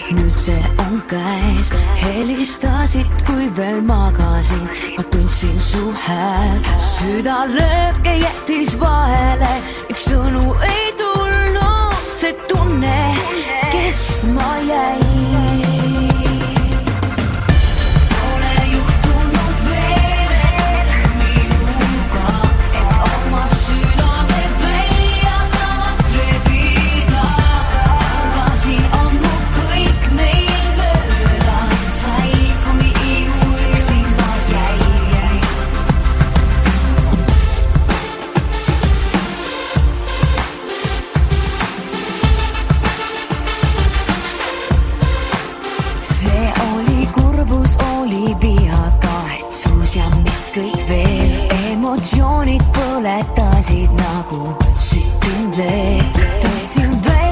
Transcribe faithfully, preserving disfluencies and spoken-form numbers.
nüüd see on käes. Helistasid, kui veel magasin, ma tundsin su hääl. Süda lööke jättis vahele, üks sõnu ei tulnud, see tunne kestma jäi. See oli kurbus, oli viha, kahetsus ja mis kõik veel. Emotsioonid põletasid nagu süttinud leek. Tundsin veel